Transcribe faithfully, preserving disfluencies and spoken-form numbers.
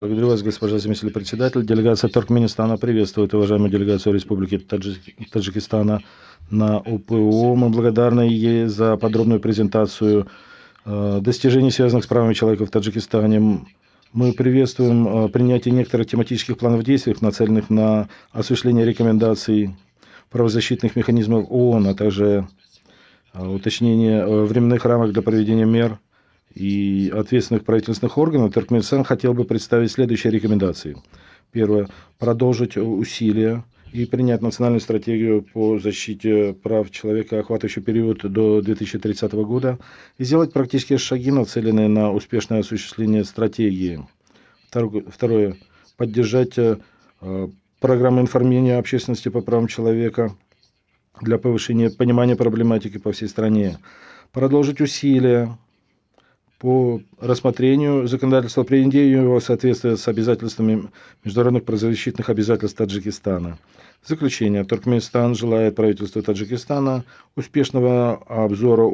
Благодарю вас, госпожа заместитель председателя. Делегация Туркменистана приветствует уважаемую делегацию Республики Таджи- Таджикистана на ОПО. Мы благодарны ей за подробную презентацию э, достижений, связанных с правами человека в Таджикистане. Мы приветствуем э, принятие некоторых тематических планов действий, нацеленных на осуществление рекомендаций правозащитных механизмов ООН, а также э, уточнение э, временных рамок для проведения мер и ответственных правительственных органов. Туркменистан хотел бы представить следующие рекомендации. Первое. Продолжить усилия и принять национальную стратегию по защите прав человека, охватывающий период до две тысячи тридцатого года, и сделать практические шаги, нацеленные на успешное осуществление стратегии. Второе. Поддержать э, программы информирования общественности по правам человека для повышения понимания проблематики по всей стране. Продолжить усилия по рассмотрению законодательства, приведению его в соответствие с обязательствами международных правозащитных обязательств Таджикистана. В заключение, Туркменистан желает правительству Таджикистана успешного обзора